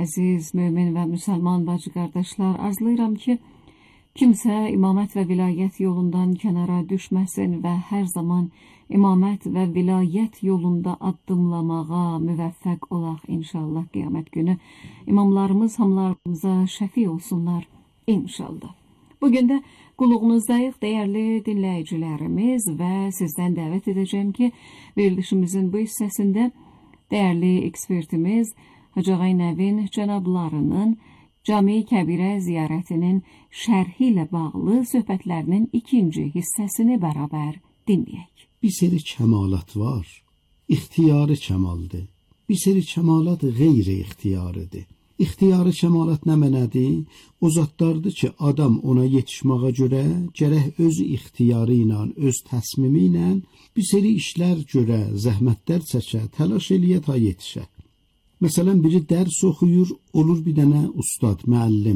Əziz mömin və müsəlman bacı qardaşlar, arzulayıram ki, kimsə imamət və vilayət yolundan kənara düşməsin və hər zaman imamət və vilayət yolunda addımlamağa müvəffəq olaq inşallah qiyamət günü. İmamlarımız hamılarımıza şəfi olsunlar inşallah. Bugün də qulluğunuzdayıq dəyərli dinləyicilərimiz və sizdən dəvət edəcəm ki, verilişimizin bu hissəsində dəyərli ekspertimiz Hacı Ağay Nəvin cənablarının Cami-i Kəbirə ziyarətinin şərhi ilə bağlı söhbətlərinin ikinci hissəsini bərabər dinləyək. Bir seri kəmalat var, ixtiyarı kəmaldır. Bir seri kəmalat qeyri-ixtiyarıdır. İxtiyarı kəmalat nə mənədir? O zatlardır ki, adam ona yetişməyə görə gərək öz ixtiyarı ilə, öz təsmimi ilə bir seri işlər görə, zəhmətlər çəkə, təlaş eləyə ta yetişə. Məsələn, biri dərs oxuyur, olur bir dənə ustad, müəllim,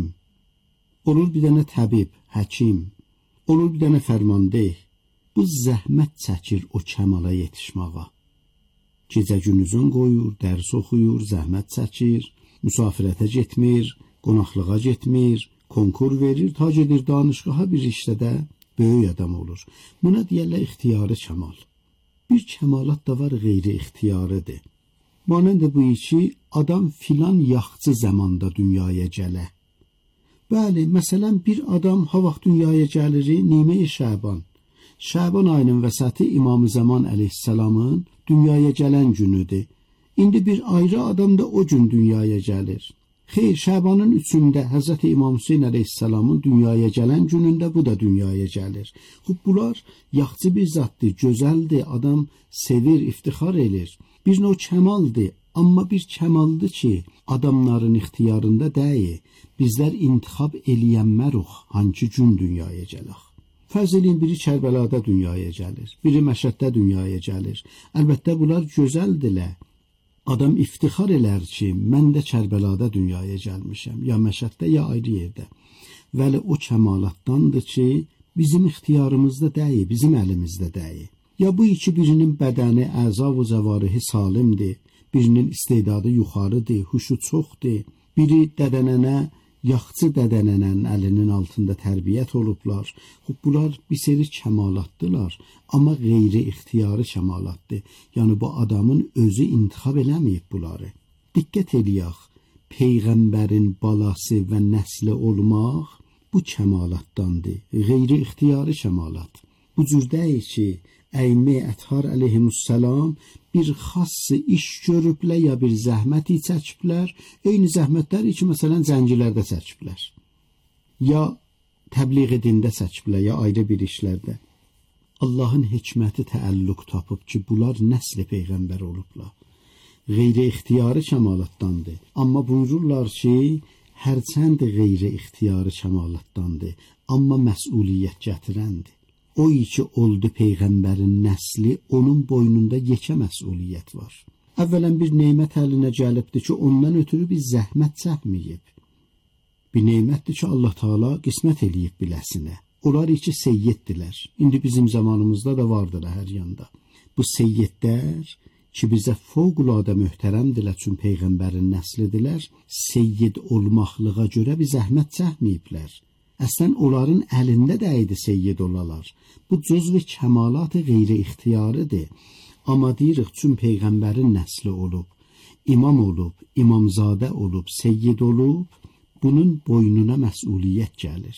olur bir dənə təbib, həkim, olur bir dənə fərmandeh. Bu zəhmət çəkir o kəmala yetişməyə. Gecə gündüzün qoyur, dərs oxuyur, zəhmət çəkir, müsafirətə getmir, qonaqlığa getmir, konkur verir, ta gedir danışqaha bir işdə də böyük adam olur. Buna deyərlər ixtiyarı kəmal. Bir kəmalat da var qeyri-ixtiyarıdır. Manəndə bu ki, adam filan yaxçı zamanda dünyaya gələ. Bəli, məsələn, bir adam ha vaxt dünyaya gəlir, Nimə-i Şəban. Şəban ayının vəsəti İmam-ı Zaman əleyhissalamın dünyaya gələn günüdür. İndi bir ayrı adam da o gün dünyaya gəlir. Xeyr, Şəbanın 3-də Hz. İmam Hüseyin əleyhissalamın dünyaya gələn günündə bu da dünyaya gəlir. Xub, bunlar yaxçı bir zatdır, gözəldir, adam sevir, iftixar edir. Bir növ kəmaldır, amma bir kəmaldır ki, adamların ixtiyarında deyil. Bizlər intixab eləyənməruq, hangi gün dünyaya gələk. Fərz eləyin, biri Kərbəlada dünyaya gəlir, biri Məşəddə dünyaya gəlir. Əlbəttə, bunlar gözəldirlər. Adam iftixar elər ki, mən də Kərbəlada dünyaya gəlmişəm, ya Məşəddə, ya ayrı yerdə. Vəli o kəmalatdandır ki, bizim ixtiyarımızda deyil, bizim əlimizdə deyil. Ya bu iki birinin bədəni, əza və cəvarihi salimdir, birinin istedadı yuxarıdır, huşu çoxdur, biri dədənənə, yaxçı dədənənənin əlinin altında tərbiyyət olublar. Bunlar bir seri kəmalatdılar, amma qeyri-ixtiyarı kəmalatdır. Yəni bu adamın özü intixab eləməyib bunları. Diqqət eləyək, Peyğəmbərin balası və nəsli olmaq bu kəmalatdandır, qeyri-ixtiyarı kəmalat. Bu cür deyil ki, Əymə Ətvar əleyhissalam bir xassı iş görüblər ya bir zəhməti çəkiblər, eyni zəhmətləri ki, məsələn, zəncilərdə çəkiblər, ya təbliğ dində çəkiblər, ya ayrı bir işlərdə. Allahın hikməti təəlluq tapıb ki, bunlar nəsli Peyğəmbər olublar. Qeyri-ixtiyarı kəmalatdandır. Amma buyururlar ki, hərçənd qeyri-ixtiyarı kəmalatdandır, amma məsuliyyət gətirəndir. O ki, oldu Peyğəmbərin nəsli, onun boynunda yekə məsuliyyət var. Əvvələn bir neymət əlinə gəlibdir ki, ondan ötürü bir zəhmət çəkməyib. Bir neymətdir ki, Allah Teala qismət eləyib biləsinə. Onlar ki, seyyiddirlər. İndi bizim zamanımızda da vardır hər yanda. Bu seyyidlər ki, bizə fövqüladə möhtərəmdirlər, çünki Peyğəmbərin nəslidirlər, seyyid olmaqlığa görə bir zəhmət çəkməyiblər. Əslən, onların əlində də idi seyyid olalar. Bu cüzv-i kəmalat-ı qeyri-ixtiyarıdır. Amma deyirik, çünki Peyğəmbərin nəsli olub, imam olub, imamzadə olub, seyyid olub, bunun boynuna məsuliyyət gəlir.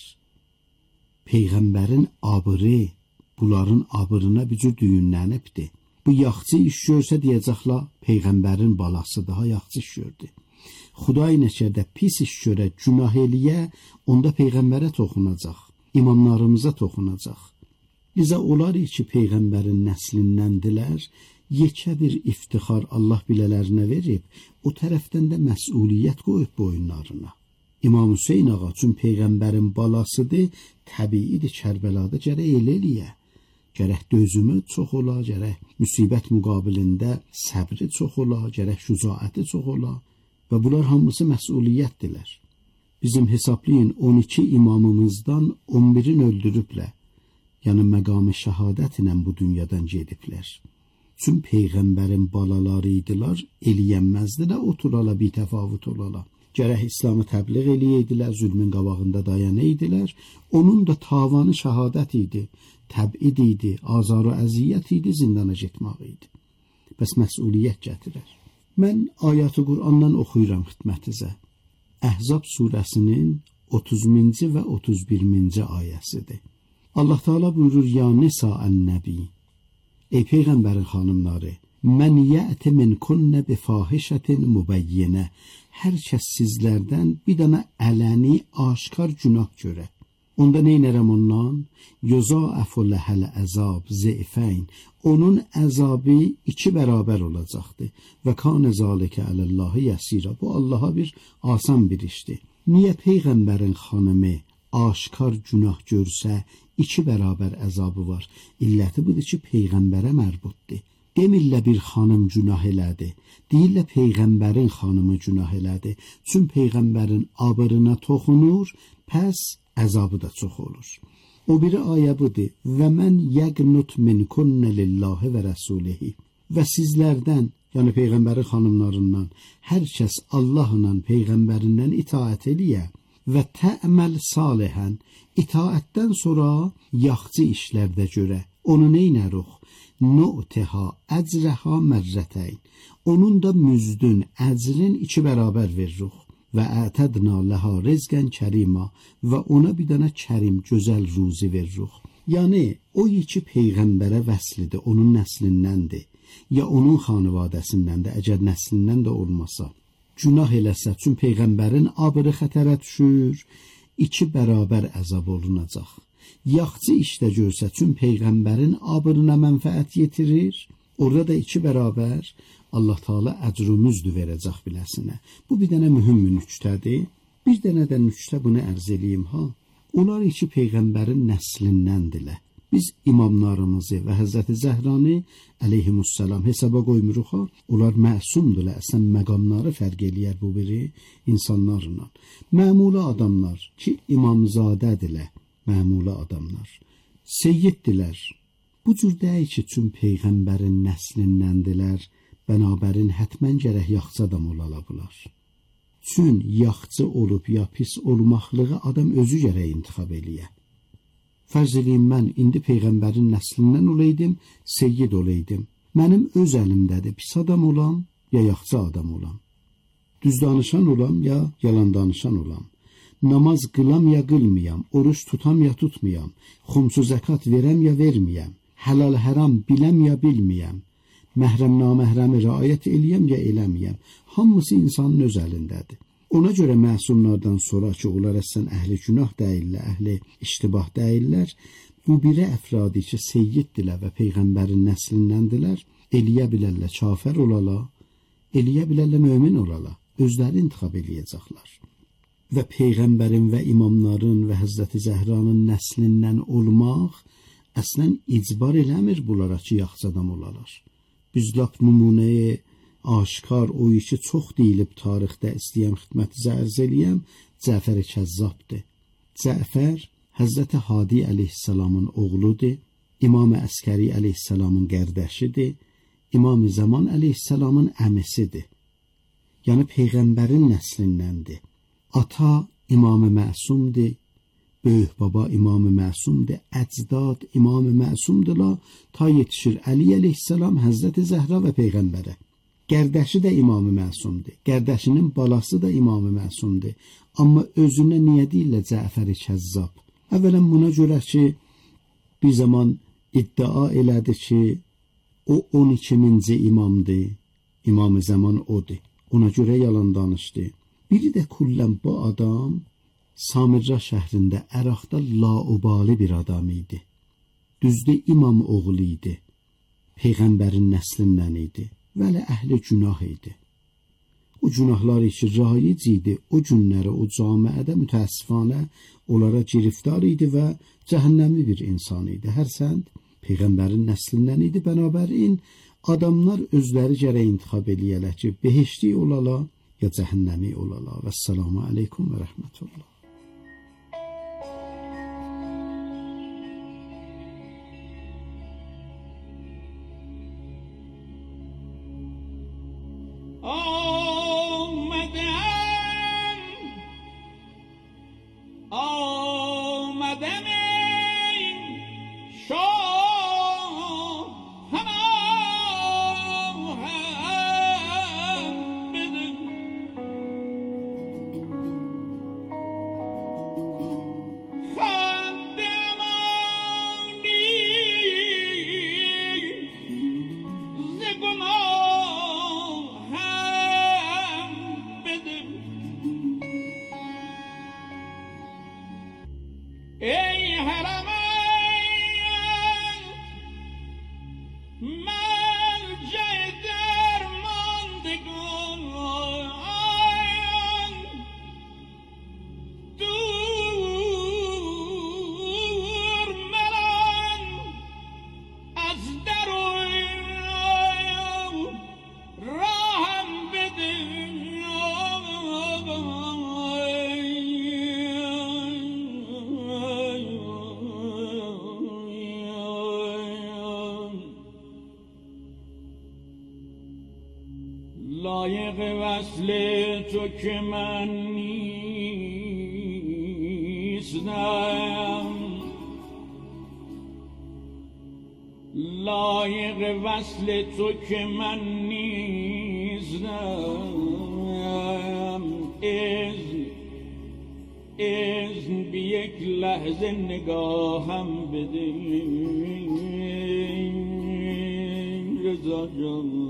Peyğəmbərin abırı, bunların abırına bir cür düyünlənibdir. Bu yaxçı iş görsə deyəcəklər, Peyğəmbərin balası daha yaxçı iş gördü. Xuday nəşərdə pis iş görə, günah eləyə, onda Peyğəmbərə toxunacaq, imamlarımıza toxunacaq. Bizə olar ki, Peyğəmbərin nəslindəndirlər, yekə bir iftixar Allah bilələrinə verib, o tərəfdən də məsuliyyət qoyub boyunlarına. İmam Hüseyin ağa, çünki Peyğəmbərin balasıdır, təbiidir, Kərbəlada gərək eləyə. Gərək dözümü çox ola, gərək müsibət müqabilində səbri çox ola, gərək şücaəti çox ola. Və bunlar hamısı məsuliyyətdirlər. Bizim hesablayın 12 imamımızdan 11'in öldürüblər. Yəni məqam-ı şəhadət ilə bu dünyadan gediblər. Çünki Peyğəmbərin balaları idilər, eləyənməzdilər, oturala bir təfavüt olala. gərək İslamı təbliğ eləyəydilər, zülmün qabağında dayanəydilər. Onun da tavanı şəhadət idi, təbid idi, azar və əziyyət idi, zindana getmək idi. Bəs məsuliyyət gətirər. Mən ayəti Qur'andan oxuyuram xidmətinizə. Əhzab surəsinin 30-cu və 31-ci ayəsidir. Allah Teala buyurur: Ya Nisa-ən-Nəbi, ey Peyğəmbərin xanımları, mən yəti minkunnə bifahişətin mübəyyinə, hər kəs sizlərdən bir dənə ələni aşkar günah görə. Onda neynərəm ondan? Yuza'afu ləhəl əzab zeyfəyn, onun əzabı 2 bərabər olacaqdır. Və kanə zalikə ələllahi yəsirə, bu Allaha bir asan bir işdir. Niyə Peyğəmbərin xanımı aşkar günah görsə 2 bərabər əzabı var? İlləti budur ki, Peyğəmbərə mərbutdur. Demirlə bir xanım günah elədi, deyirlə Peyğəmbərin xanımı günah elədi. Çün Peyğəmbərin abırına toxunur, pəs əzabı da çox olur. O biri ayə budur: və mən yəqnut minkunnə lillahi və rəsulihi, və sizlərdən, yəni Peyğəmbərin xanımlarından hər kəs Allahla Peyğəmbərindən itaət eləyə və tə'məl salihən, itaətdən sonra yaxşı işlərdə görə. Onu neynəruq? Nu'tiha əcrəha mərrətəyn, onun da müzdün, əcrin 2 bərabər veriruq. Və ətədna ləhə rizqən kərima, və ona bir dənə kərim, gözəl ruzi veriruq. Yəni, o iki Peyğəmbərə vəslidir, onun nəslindəndir, ya onun xanivadəsindəndir, əgər nəslindən də olmasa. Günah eləsə, çün Peyğəmbərin abırı xətərə düşür, 2 bərabər əzab olunacaq. Yaxçı işdə görsə, çün Peyğəmbərin abırına mənfəət yetirir, orada da 2 bərabər Allah Teala əcrümüzdür verəcək biləsinə. Bu bir dənə mühüm nüktədir. Bir dənə də nüktə bunu ərz eləyim ha. Onlar iki Peyğəmbərin nəslindəndirlər. Biz imamlarımızı və Həzrəti Zəhranı əleyhimussalam hesaba qoymuruq ha. Onlar məsumdurlar. Əslən məqamları fərq eləyər bu biri insanlarla. Məmula adamlar ki imamzadədirlər. Məmula adamlar. Seyyiddirlər. Bu cür deyil ki, çün Peyğəmbərin nəslindəndirlər. Bənabərin hətmən gərək yaxçı adam olalar. Çün yaxçı olub ya pis olmaqlığı adam özü gərək intixab eləyə. Fərz eləyim, mən indi Peyğəmbərin nəslindən olaydım, seyyid olaydım. Mənim öz əlimdədir, pis adam olam ya yaxçı adam olam. Düz danışan olam ya yalan danışan olam. Namaz qılam ya qılmayam, oruç tutam ya tutmayam, xumsu zəkat verəm ya verməyəm, həlal həram biləm ya bilməyəm, məhrəm naməhrəmi riayət eləyəm ya eləməyəm. Hamısı insanın öz əlindədir. Ona görə məsumlardan sonra ki, onlar əslən əhli günah deyirlər, əhli iştibah deyirlər, bu biri əfradi ki, seyyiddirlər və Peyğəmbərin nəslindəndirlər, eləyə bilərlər kafir olala, eləyə bilərlər mömin olala, özləri intixab eləyəcəklər. Və Peyğəmbərin və imamların və Həzrəti Zəhranın nəslindən olmaq əslən icbar eləmir bunlara ki, yaxşı adam olalar. Biz lap nümunəyə aşkar o işi çox deyilib tarixdə istəyəm xidmətinizə ərz eləyəm, Cəfər Kəzzabdır. Cəfər Həzrəti Hadi əleyhissalamın oğludur, İmam Əskəri əleyhissalamın qərdəşidir, İmam Zaman əleyhissalamın əmisidir. Yəni Peyğəmbərin nəslindəndir. Ata İmam-ı Məsumdur, böyük baba İmam-ı Məsumdur, əcdad İmam-ı Məsumdurlar, ta yetişir Əli əleyhissalam, Həzrəti Zəhra və Peyğəmbərə. Qərdəşi də İmam-ı Məsumdur, qərdəşinin balası da İmam-ı Məsumdur. Amma özünə niyə deyirlər Cəfər-i Kəzzab? Əvvələn buna görə ki, bir zaman iddia elədi ki, o 12-ci imamdır, İmam-ı Zaman odur. Ona görə yalan danışdı. Biri də kullən bu adam Samirra şəhrində Əraqda laubali bir adam idi. Düzdür, imam oğlu idi. Peyğəmbərin nəslindən idi. Vəli əhli günah idi. O günahlar için raic idi. O günləri o camiədə mütəəssifanə onlara giriftar idi və cəhənnəmi bir insan idi. Hərçənd Peyğəmbərin nəslindən idi. Bənabərin adamlar özləri gərək intixab eləyələr ki, behişti olala ya cəhənnəmi olala. Vəssalamu aleykum və rəhmətullah. لایق وصل تو که من نیستم، لایق وصل تو که من نیستم. اذن به یک لحظه نگاهم بده رضا جان.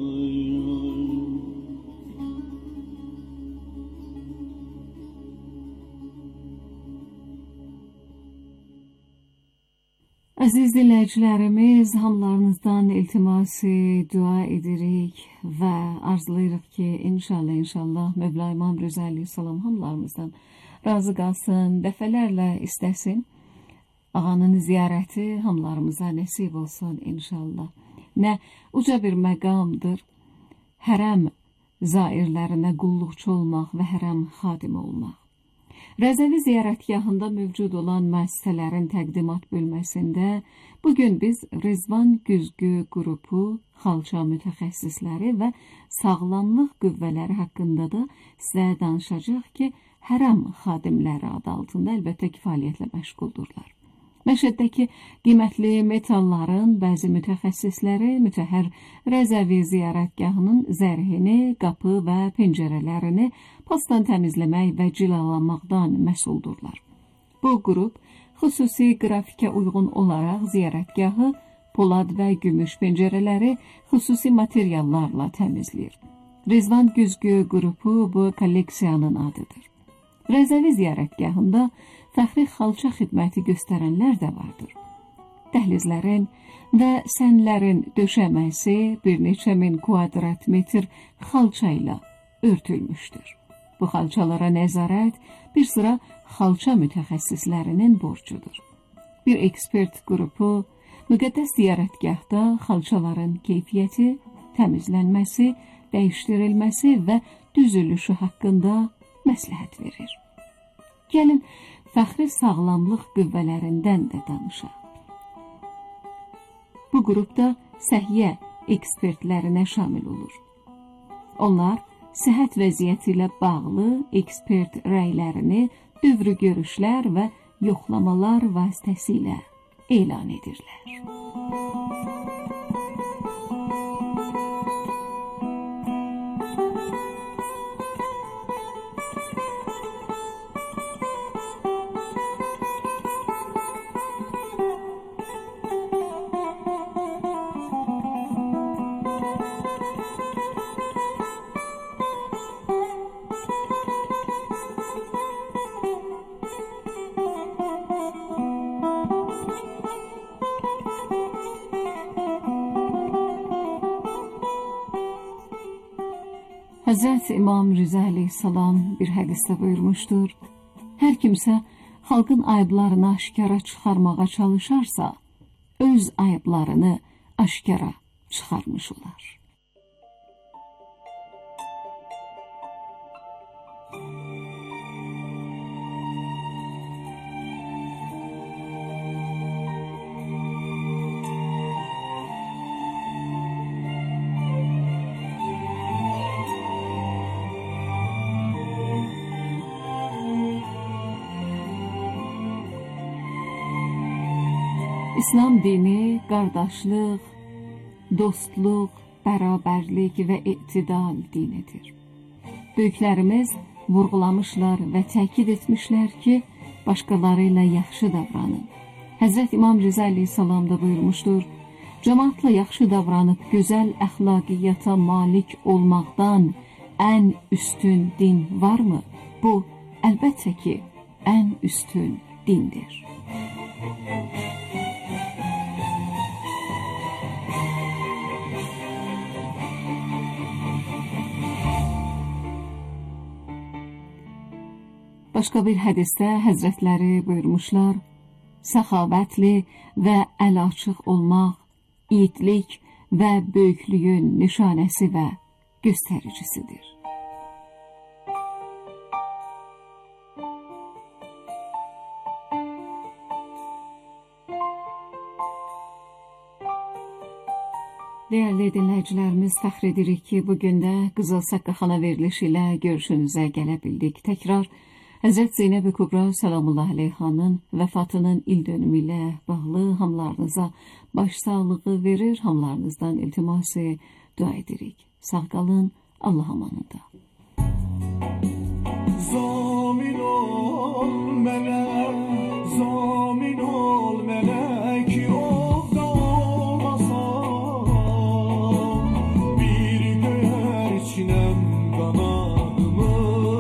Əziz dinləyicilərimiz, hamılarınızdan iltiması dua edirik və arzulayırıq ki, inşallah Mövla İmam Rıza Əleyhissalam hamılarımızdan razı qalsın, dəfələrlə istəsin. Ağanın ziyarəti hamılarımıza nəsib olsun inşallah. Nə uca bir məqamdır, hərəm zairlərinə qulluqçu olmaq və hərəm xadimi olmaq. Rəzəvi ziyarətgahında mövcud olan müəssisələrin təqdimat bölməsində bugün biz Rizvan Güzgü qrupu, xalça mütəxəssisləri və sağlamlıq qüvvələri haqqında da sizə danışacaq ki, hərəm xadimləri adı altında əlbəttə ki, fəaliyyətlə məşğuldurlar. Məşəddəki qiymətli metalların bəzi mütəxəssisləri mütəhər Rəzəvi ziyarətgahının zərhini, qapı və pəncərələrini pasdan təmizləmək və cilalamaqdan məsuldurlar. Bu qrup xüsusi qrafikə uyğun olaraq ziyarətgahı polad və gümüş pəncərələri xüsusi materiallarla təmizləyir. Rizvan Güzgü qrupu bu kolleksiyanın adıdır. Rəzəvi ziyarətgahında fəxri xalça xidməti göstərənlər də vardır. Dəhlizlərin və sənlərin döşəməsi bir neçə min kvadrat metr xalça ilə örtülmüşdür. Bu xalçalara nəzarət bir sıra xalça mütəxəssislərinin borcudur. Bir ekspert qrupu müqəddəs ziyarətgahda xalçaların keyfiyyəti, təmizlənməsi, dəyişdirilməsi və düzülüşü haqqında məsləhət verir. Gəlin, fəxri sağlamlıq qüvvələrindən də danışaq. Bu qrupda səhiyyə ekspertlərinə şamil olur. Onlar səhət vəziyyəti ilə bağlı ekspert rəylərini dövrü görüşlər və yoxlamalar vasitəsilə elan edirlər. Həzrət İmam Rıza Əleyhissalam bir hədisdə buyurmuşdur, hər kimsə xalqın ayıblarını aşkara çıxarmağa çalışarsa, öz ayıblarını aşkara çıxarmış olar. İslam dini qardaşlıq, dostluq, bərabərlik və etidal dinidir. Böyüklərimiz vurğulamışlar və təkid etmişlər ki, başqaları ilə yaxşı davranın. Həzrət İmam Rıza Əleyhissalam da buyurmuşdur, cəmaatla yaxşı davranıb gözəl əxlaqiyyata malik olmaqdan ən üstün din varmı? Bu, əlbəttə ki, ən üstün dindir. Başqa bir hədisdə həzrətləri buyurmuşlar, səxavətli və əl-açıq olmaq, yiğitlik və böyüklüyün nişanəsi və göstəricisidir. Değerli dinləyicilərimiz, fəxr edirik ki, bugün də Qızıl Saqqaxana verilişi ilə görüşünüzə gələ bildik. Təkrar Həzrət Zeynəb-i Kubra Salamullah Aleyhanın vəfatının il dönümü ilə bağlı hamılarınıza başsağlığı verir, hamılarınızdan iltiması dua edirik. Sağ qalın, Allah amanında. Zamin ol melek, zamin ol melek, yolda olmasam bir göğer içinem kanadımı,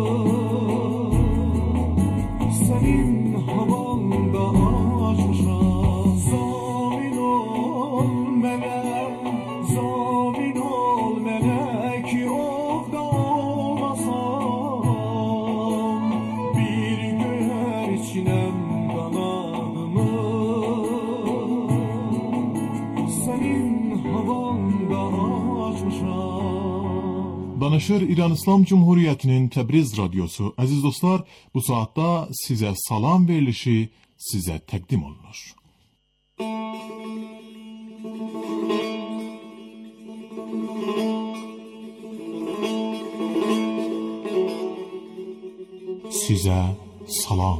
senin havanda açmışam. Zamin ol melek, zamin ol melek, yolda olmasam bir göğer içinem kanadımı, senin havanda açmışam. Danışır İran İslam Cumhuriyeti'nin Tebriz Radyosu. Aziz dostlar, bu saatte size salam verilişi size təqdim olunur. Size salam.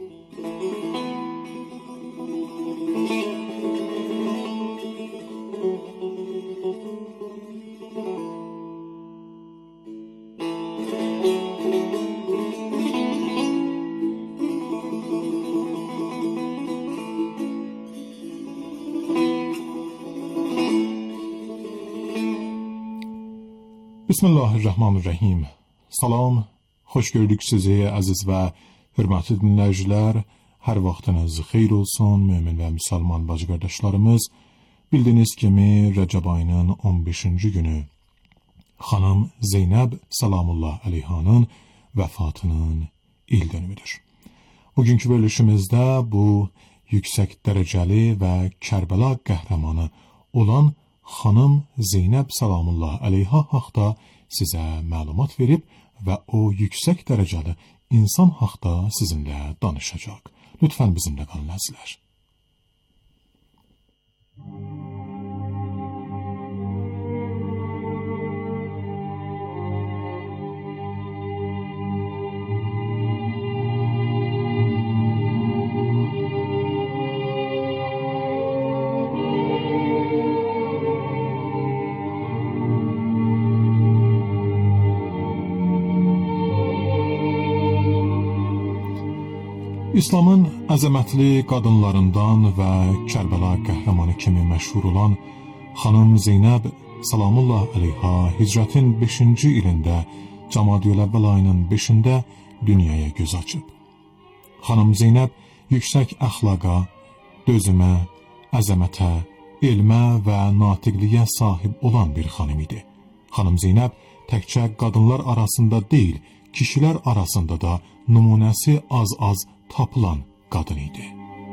Bismillahirrahmanirrahim. Salam, xoş gördük sizi əziz və hörmətli dinləyicilər. Hər vaxtınız xeyir olsun, mümin və müsəlman bacı qardaşlarımız. Bildiyiniz kimi Rəcəb ayının 15-ci günü xanım Zeynəb Salamullah Aleyhanın vəfatının il dönümüdür. Bugünkü verilişimizdə bu yüksək dərəcəli və Kərbəla qəhrəmanı olan xanım Zeynəb Salamullah Aleyha haqda sizə məlumat verib və o yüksək dərəcəli insan haqda sizinlə danışacaq. Lütfən bizimlə qalın əzizlər. İslamın əzəmətli qadınlarından və Kərbəla qəhrəmanı kimi məşhur olan xanım Zeynəb Salamullah Aleyha hicrətin 5-ci ilində Camadiyül-Əvvəl ayının 5-də dünyaya göz açıb. Xanım Zeynəb yüksək əxlaqa, dözümə, əzəmətə, elmə və natiqliyə sahib olan bir xanım idi. Xanım Zeynəb təkcə qadınlar arasında deyil, kişilər arasında da nümunəsi az-az tapılan qadın idi.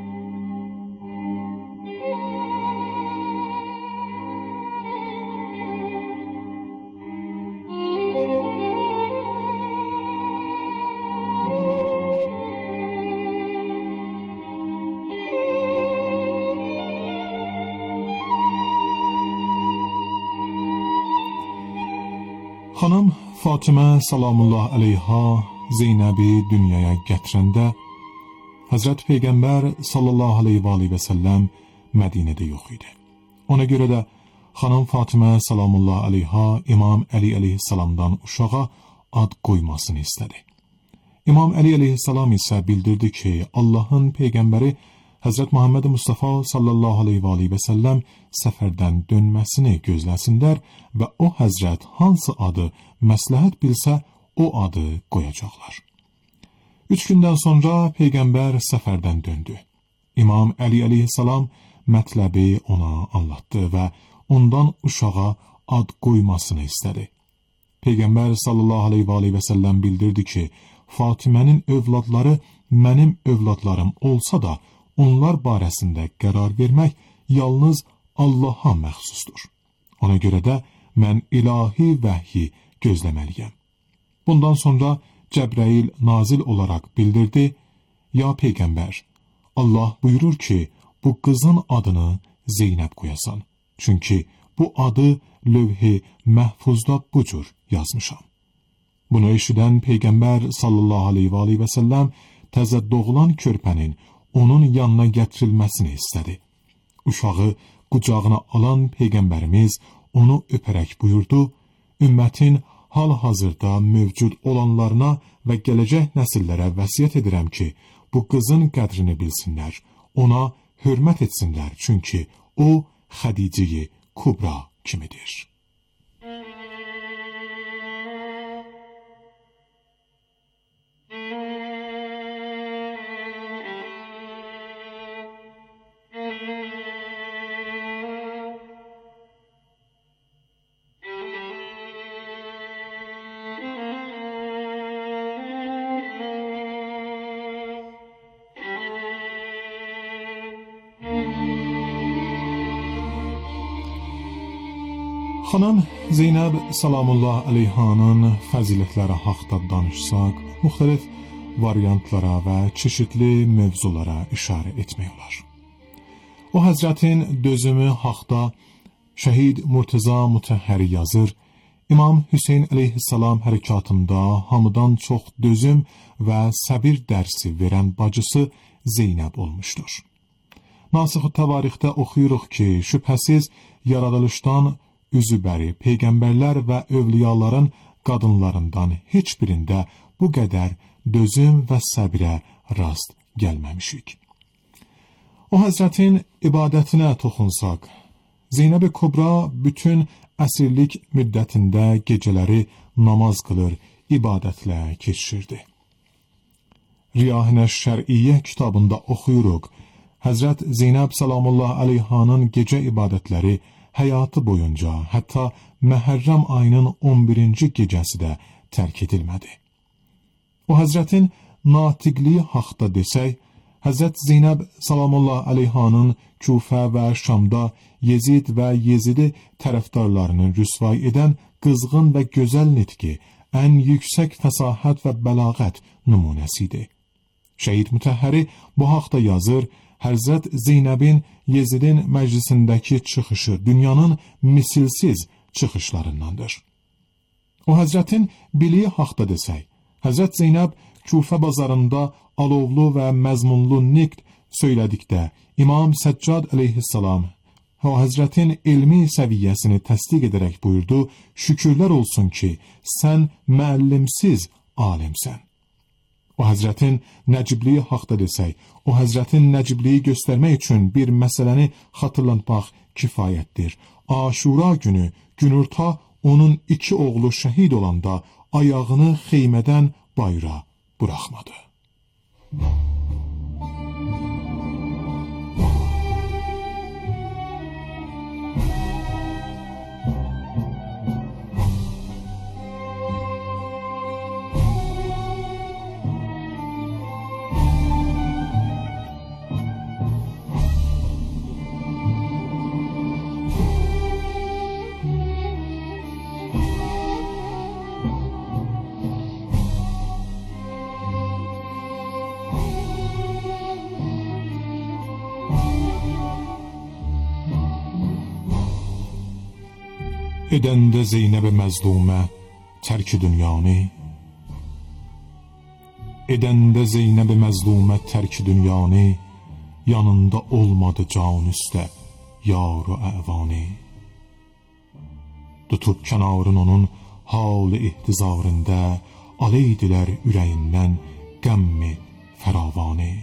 Xanım Fatimə Salamullah Aleyha Zeynəbi dünyaya gətirəndə Həzrət Peyğəmbər sallallahu aleyhi və səlləm Mədinədə yox idi. Ona görə də xanım Fatimə Salamullah Aleyha İmam Əli əleyhissalamdan uşağa ad qoymasını istədi. İmam Əli əleyhissalam isə bildirdi ki, Allahın Peyğəmbəri Həzrət Muhammed Mustafa sallallahu aleyhi və səlləm səfərdən dönməsini gözləsinlər və o Həzrət hansı adı məsləhət bilsə o adı qoyacaqlar. 3 gündən sonra Peyğəmbər səfərdən döndü. İmam Əli əleyhissalam mətləbi ona anlattı və ondan uşağa ad qoymasını istədi. Peyğəmbər sallallahu aleyhi və səlləm bildirdi ki, Fatimənin övladları mənim övladlarım olsa da, onlar barəsində qərar vermək yalnız Allaha məxsusdur. Ona görə də mən ilahi vəhyi gözləməliyəm. Bundan sonra Cəbrəil nazil olaraq bildirdi, ya Peyğəmbər, Allah buyurur ki, bu qızın adını Zeynəb qoyasan. Çünki bu adı lövh-i məhfuzda bu cür yazmışam. Bunu eşidən Peyğəmbər sallallahu aleyhi və səlləm təzə doğulan körpənin onun yanına gətirilməsini istədi. Uşağı qucağına alan Peyğəmbərimiz onu öpərək buyurdu, ümmətin hal-hazırda mövcud olanlarına və gələcək nəsillərə vəsiyyət edirəm ki, bu qızın qədrini bilsinlər, ona hörmət etsinlər, çünki o Xədicə-i Kubra kimidir. Xanım Zeynəb salamullah aleyhanın fəzilətləri haqda danışsaq, müxtəlif variantlara və çeşitli mövzulara işarə etmək olar. O həzrətin dözümü haqda Şəhid Murtəza Mutəhhəri yazır, İmam Hüseyn əleyhissalam hərəkatında hamıdan çox dözüm və səbir dərsi verən bacısı Zeynəb olmuşdur. Nasih-ı Təvarixdə oxuyuruq ki, şübhəsiz yaradılışdan üzübəri peyğəmbərlər və övliyaların qadınlarından heç birində bu qədər dözüm və səbirə rast gəlməmişik. O həzrətin ibadətinə toxunsaq, Zeynəb-i Kubra bütün əsirlik müddətində gecələri namaz qılır, ibadətlə keçirirdi. Riyah-ı Şər'iyyə kitabında oxuyuruq, Həzrət Zeynəb salamullah aleyhanın gecə ibadətləri həyatı boyunca, hətta Məhərrəm ayının 11-ci gecəsi də tərk edilmədi. O həzrətin natiqliyi haqda desək, Həzrət Zeynəb salamullah aleyhanın Küfə və Şamda Yezid və Yezidi tərəfdarlarını rüsvay edən qızğın və gözəl nitqi ən yüksək fəsahət və bəlağət nümunəsidir. Şəhid Mutəhhəri bu haqda yazır, Həzrət Zeynəbin Yezidin məclisindəki çıxışı dünyanın misilsiz çıxışlarındandır. O həzrətin biliyi haqda desək, Həzrət Zeynəb Küfə bazarında alovlu və məzmunlu niqd söylədikdə İmam Səccad əleyhissalam o həzrətin elmi səviyyəsini təsdiq edərək buyurdu, şükürlər olsun ki, sən müəllimsiz alimsən. O həzrətin nəcibliyi haqda desək, o həzrətin nəcibliyi göstərmək üçün bir məsələni xatırlatmaq kifayətdir. Aşura günü günorta onun 2 oğlu şəhid olanda ayağını xeymədən bayıra buraxmadı. Edəndə Zeynəb məzlumə tərk dünyanı, edəndə Zeynəb məzlumə tərk dünyanı, yanında olmadı can üstə yar-ı əvani. Tutub kənarın onun hal-ı ihtizarında, aleydilər ürəyindən qəmmi fəravani.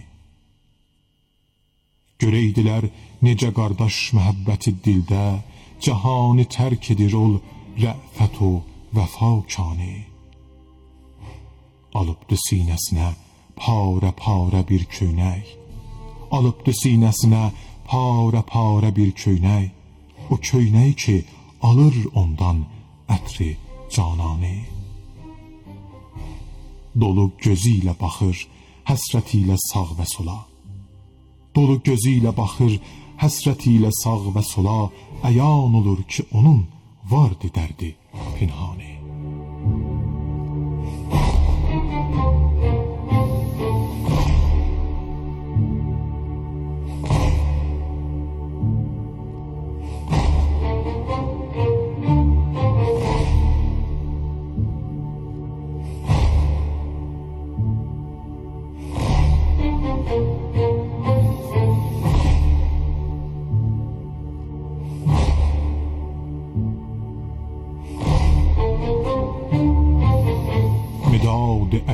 Görəydilər necə qardaş məhəbbəti dildə, cahani tərk edir ol rəfət o vəfa kani. Alıbdı sinəsinə parə bir köynək, alıbdı sinəsinə parə bir köynək, o köynək ki alır ondan ətri canani. Dolu gözü ilə baxır, həsrəti ilə sağ və sola. Dolu gözü ilə baxır, həsrəti ilə sağ və sola, əyan olur ki, onun vardı dərdi pinhani.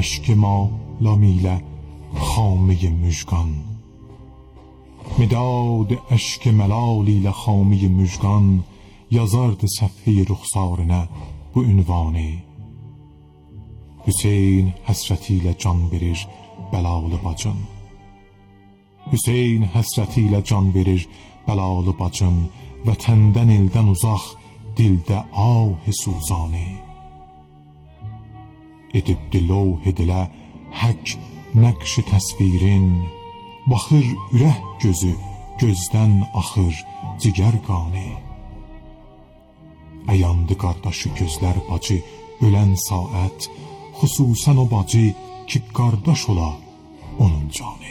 اشک ما لامیل خامه مژگان، مداد اشک ملالیل خامه مژگان، yazardı səfhəyi ruxsarına bu ünvanı. Hüseyin həsrəti ilə can verir bəlalı bacın. Hüseyin həsrəti ilə can verir bəlalı bacın, vətəndən eldən uzaq, dildə ah-i suzanı. Edibdi lovh dilə həkk nəqş-i təsvirin, baxır ürək gözü, gözdən axır cigər qanı. Əyandı qardaşı gözlər bacı ölən saat, xüsusən o bacı ki qardaş ola onun canı.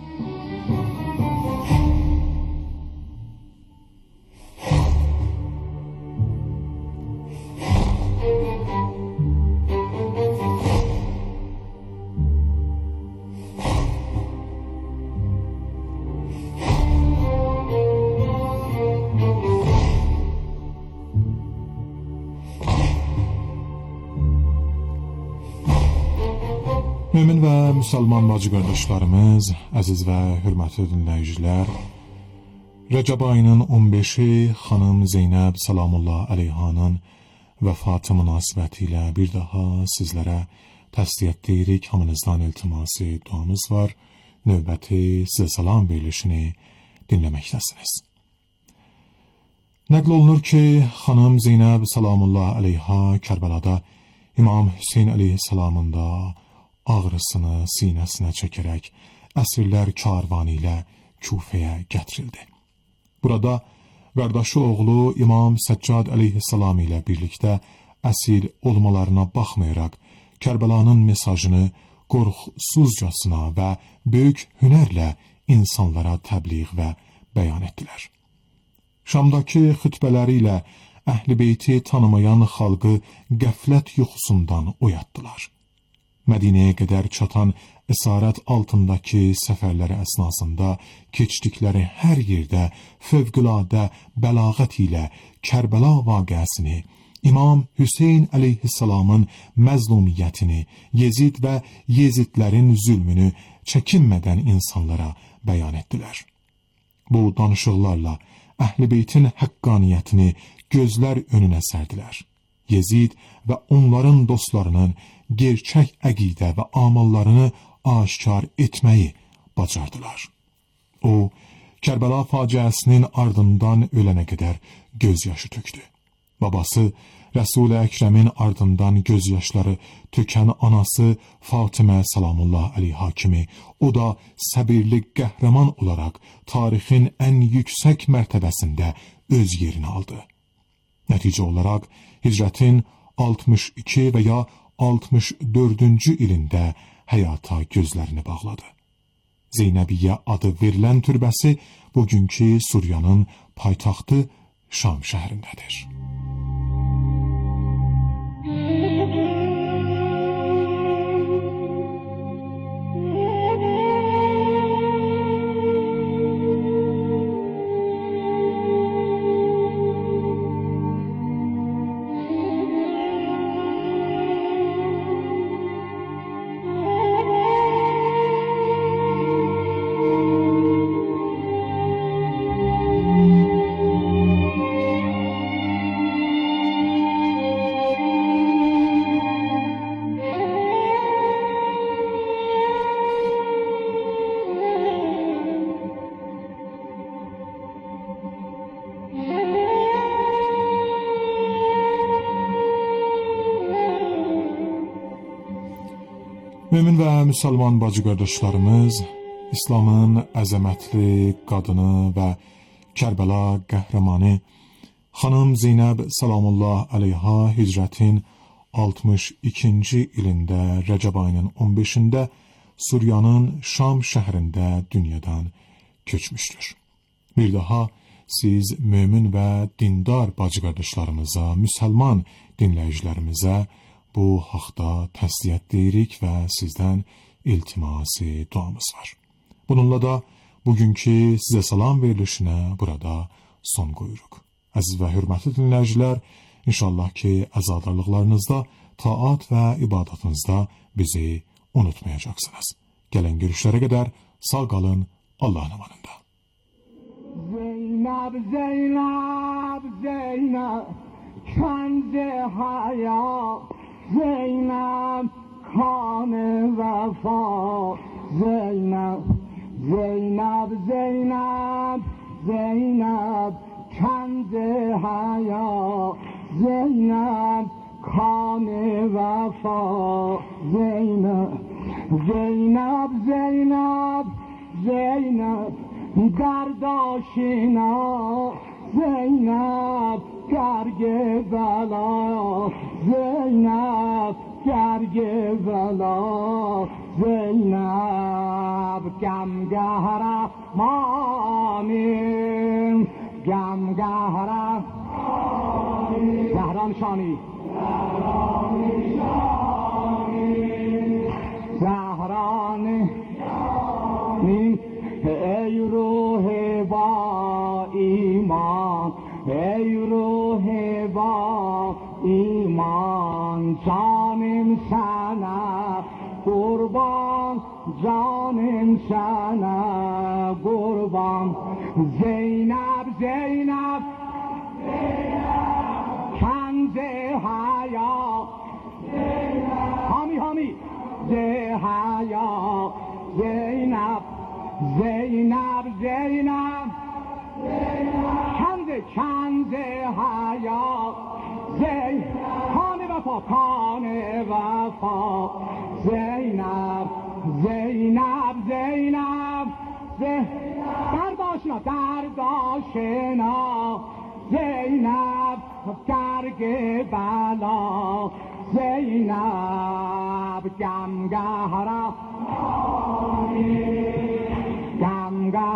Mömin və müsəlman bacı qardaşlarımız, əziz və hörmətli dinləyicilər, Rəcəb ayının 15-i xanım Zeynəb salamullah əleyhanın vəfatı münasibəti ilə bir daha sizlərə təsdiq deyirik. Hamınızdan iltiması duamız var. Növbəti sizə salam verilişini dinləməkdəsiniz. Nəql olunur ki, xanım Zeynəb salamullah əleyha Kərbəlada İmam Hüseyin əleyhissalamın da ağrısını sinəsinə çəkərək əsirlər karvanı ilə Kufəyə gətirildi. Burada qardaşı oğlu İmam Səccad əleyhissalam ilə birlikdə əsir olmalarına baxmayaraq Kərbəlanın mesajını qorxusuzcasına və böyük hünərlə insanlara təbliğ və bəyan etdilər. Şamdakı xütbələri ilə Əhl-i Beyti tanımayan xalqı qəflət yuxusundan oyatdılar. Mədinəyə qədər çatan əsarət altındakı səfərləri əsnasında keçdikləri hər yerdə fövqüladə bəlağət ilə Kərbəla vaqəsini, İmam Hüseyin əleyhissalamın məzlumiyyətini, Yezid və Yezidlərin zülmünü çəkinmədən insanlara bəyan etdilər. Bu danışıqlarla Əhl-i Beytin həqqaniyyətini gözlər önünə sərdilər. Yezid və onların dostlarının gerçək əqidə və amallarını aşkar etməyi bacardılar. O, Kərbəla faciəsinin ardından ölənə qədər gözyaşı tökdü. Babası Rəsul-i Əkrəmin ardından gözyaşları tökən anası Fatimə salamullah əleyha kimi o da səbirli qəhrəman olaraq tarixin ən yüksək mərtəbəsində öz yerini aldı. Nəticə olaraq hicrətin 62 və ya 64-cü ilində həyata gözlərini bağladı. Zeynəbiyyə adı verilən türbəsi bugünkü Suriyanın paytaxtı Şam şəhərindədir. Mömin və müsəlman bacı qardaşlarımız, İslamın əzəmətli qadını və Kərbəla qəhrəmanı xanım Zeynəb salamullah əleyha hicrətin 62-ci ilində Rəcəb ayının 15-də Suriyanın Şam şəhərində dünyadan köçmüşdür. Bir daha siz mömin və dindar bacı qardaşlarımıza, müsəlman dinləyicilərimizə bu haqda təsdiq deyirik və sizdən iltimasi duamız var. Bununla da bugünkü sizə salam verilişinə burada son qoyuruq. Əziz və hörmətli dinləyicilər, inşallah ki, əzadarlıqlarınızda, taat və ibadətınızda bizi unutmayacaksınız. Gelen görüşlere kadar sağ kalın, Allah'ın emanında. Zeynep, Zeynep, Zeynep, kendi haya, Zeynep, kanı vefa, Zeynep, Zeynep, Zeynep, Zeynep, kendi haya, Zeynep, kanı vefa, Zeynep, Zeynep, Zeynep, Zeynep, درداشینا زینب گرگ بلا زینب گرگ بلا زینب گمگهره مانیم گمگهره زهران شانی زهرانی ای روح با ایمان ای روح با ایمان جانم sana قربان جانم sana قربان زینب زینب کنز حیا حامی حامی ده حیا زینب زینب زینب کنز حیا کان وفا کان وفا زینب زینب زینب درداشنا درداشنا زینب گرگ بلا زینب گمگهره گمگه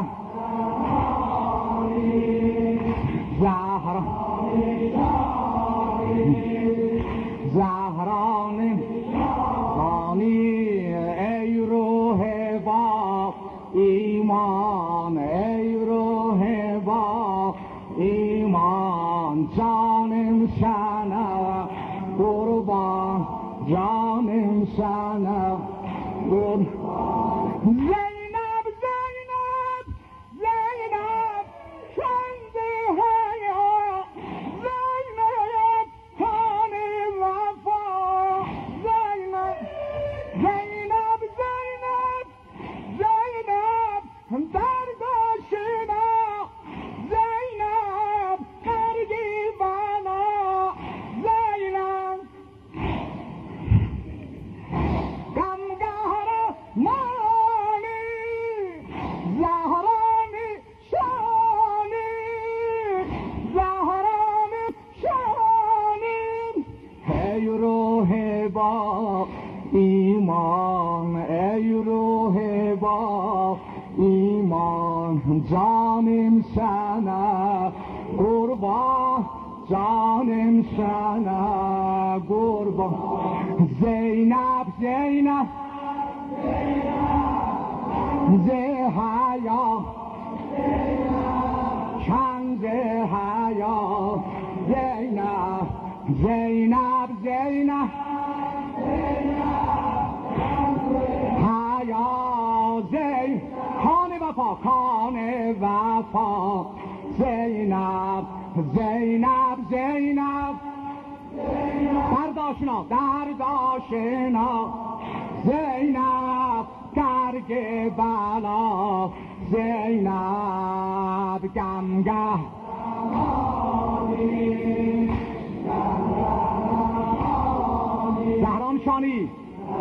زهرانی ای روح با ایمان ای روح با ایمان جانم sana قربان جانم sana زینب زینب زینب کنز حیا زینب کان وفا زینب زینب زینب زینب درداشنا زینب گرگی بلا زینب گمگهره مانی زهرانی شانی زهرانی شانی ای روح با ایمان ای روح با ایمان جانم sana قربان جانم sana قربان زینب زینب زه حیا کنز حیا زینب زینب زینب حیا زین کان وفا کان وفا زینب زینب زینب درداشنا درداشنا زینب گرگ بلا زینب گمگه زهران شانی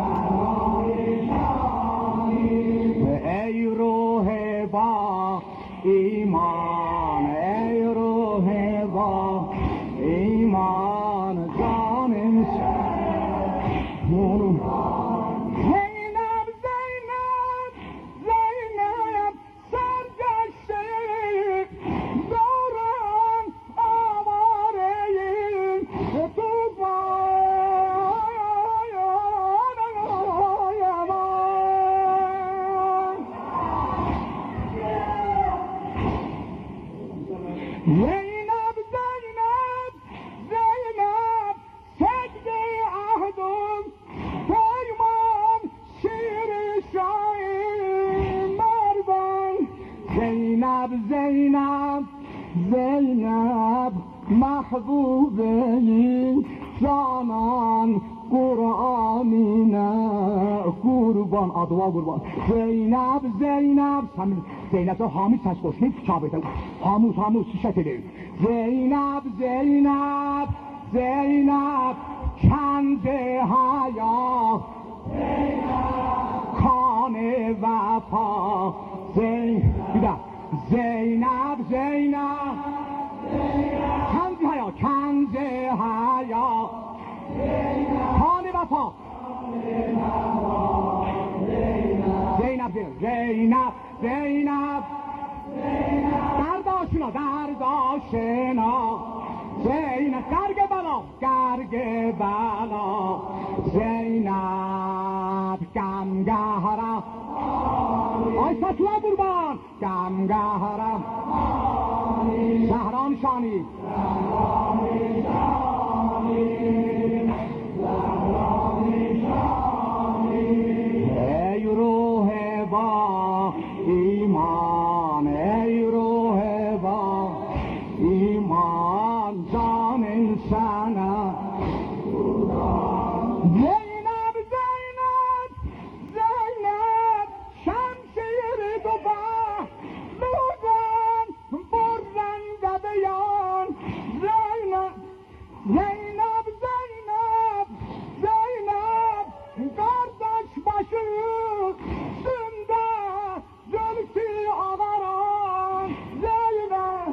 ای روح با ایمان ای روح با ایمان جانم زینب زینب زینب سرگشته دوران آواره زینب زینب زینب سجده عهدم پیمان Zeynep, Zeynep mahbubeyi canan Kur'an'ına kurban, adva kurban. Zeynep, Zeynep, Zeynep Hamid ses koşmayıp çabete. Hamud şişet edeyim. Zeynep, Zeynep, Zeynep kendi hayat. Kane vefa. Bir daha. Zeynep, Zeynep, kendi hayat, kendi hayat. Kane vefa. Zeynep, Zeynep, Zeynep, derdaşına, derdaşına. Zeynep, gerge bela, gerge bela. Zeynep, gamgahara. Ay saçma kurban, gamgahara. Zehran şani. Ey ruhe ba iman, ey ruhe ba iman, canın sana. Zeynep, Zeynep, Zeynep, şemşehir duba, buradan, buradan da beyan. Zeynep, Zeynep, Zeynep, Zeynep, kardeş başı üstünde zülfü ağaran. Zeynep,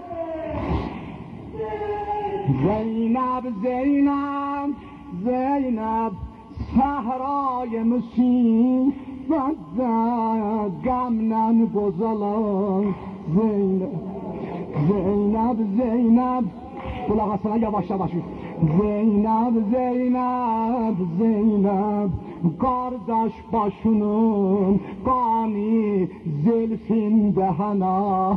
Zeynep, Zeynep, Zeynep, sahrayı musibette gamlen bozalan. Zeynep, Zeynep, Zeynep, kulak asına yavaş yavaş. Zeynep, Zeynep, Zeynep, kardeş başının kani zülfinde hana.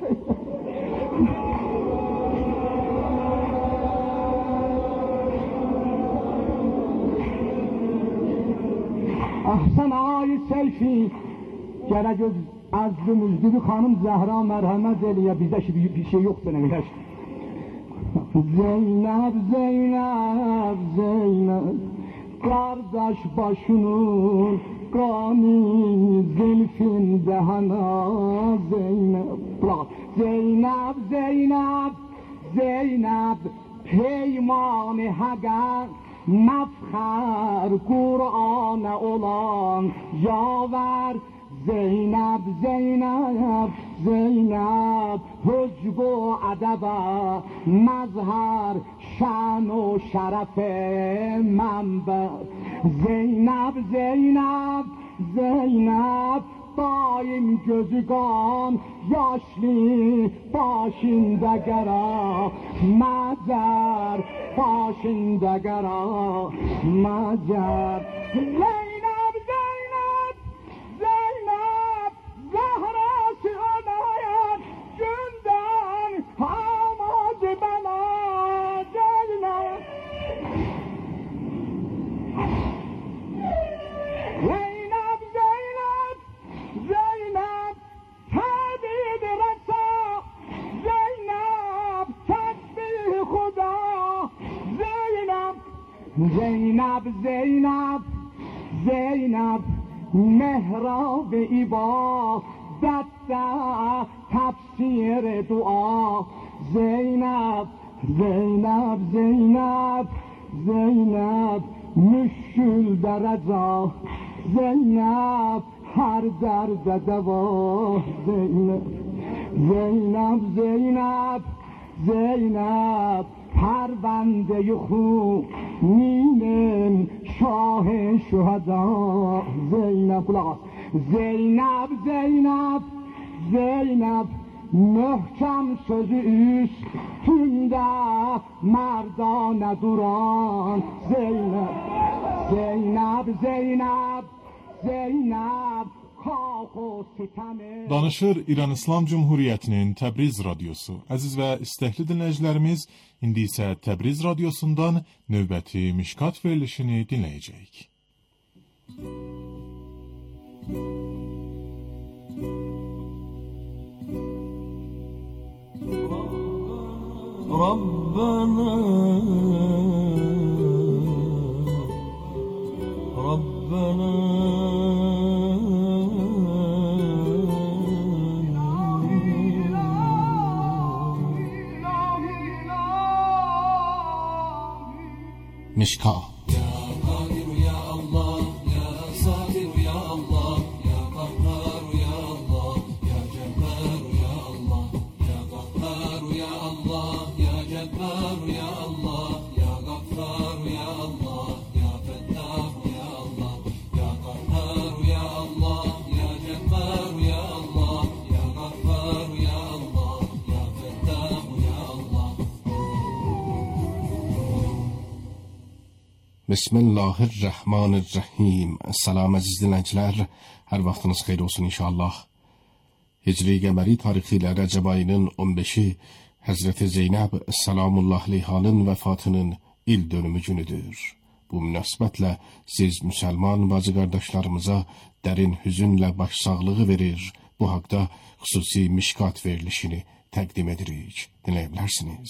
Ahsen ay selfie, gerek öz azlı müzdürü hanım Zehra merhamet eliye, bizde şimdi bir şey yok senin ilaç. Zeynep, Zeynep, Zeynep, kardeş başının kani zülfinde hana. Zeynep, bırak. Zeynep, Zeynep, Zeynep, peyman-ı haga mefkhar Kur'an'a olan yaver. Zeynep, Zeynep, Zeynep, hücbu adaba mazhar şan و şeref منبع. Zeynep, Zeynep, Zeynep, daim gözü kan yaşlı başında gara macar, başında gara macar. Zeynep, Zeynep, Zeynep, Zahra'sı önayan günden amacı bana. Zeynep, Zeynep, Zeynep, Zeynep, tebid resa. Zeynep, tesbih Khuda. Zeynep, Zeynep, Zeynep, Zeynep, mehrab ibadette tefsir dua. Zeynep, Zeynep, Zeynep, Zeynep, müşkül derece. Zeynep, her derde deva. Zeynep, Zeynep, Zeynep, Zeynep, پرونده خونین شاه شهدا. زینب کلاغ Zeynep, Zeynep, Zeynep, möhkem sözü üstünde merdane duran. Zeynep, Zeynep, Zeynep, Zeynep, Danışır İran İslam Cumhuriyeti'nin Təbriz Radyosu. Əziz və istəkli dinləyicilərimiz, indi isə Təbriz Radyosundan növbəti Mişkat verilişini dinləyəcəyik. ربنا مشکا Bismillahirrahmanirrahim. Salam əziz dinləyicilər, hər vaxtınız xeyir olsun inşallah. Hicri qəməri tarixi ilə Rəcəb ayının 15-i Həzrəti Zeynəb Səlamullah Aleyhanın vəfatının il dönümü günüdür. Bu münasibətlə siz müsəlman bacı qardaşlarımıza dərin hüzünlə başsağlığı verir, bu haqda xüsusi mişkat verilişini təqdim edirik. Dinləyə bilərsiniz.